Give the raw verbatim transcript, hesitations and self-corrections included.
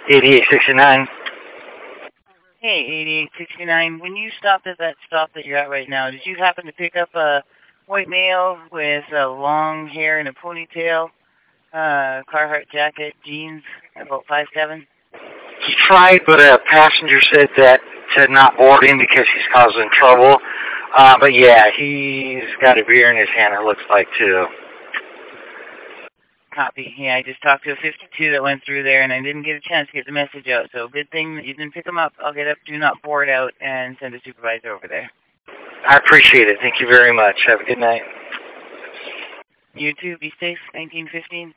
eighty-eight sixty-nine. Hey, eighty-eight sixty-nine, when you stopped at that stop that you're at right now, did you happen to pick up a white male with uh, long hair and a ponytail, uh, Carhartt jacket, jeans, about five seven? He tried, but a passenger said that to not board him because he's causing trouble. Uh, but yeah, he's got a beer in his hand, it looks like, too. Copy. Yeah, I just talked to a fifty-two that went through there, and I didn't get a chance to get the message out. So good thing that you didn't pick him up. I'll get up, do not board out, and send a supervisor over there. I appreciate it. Thank you very much. Have a good night. You too. Be safe. nineteen fifteen.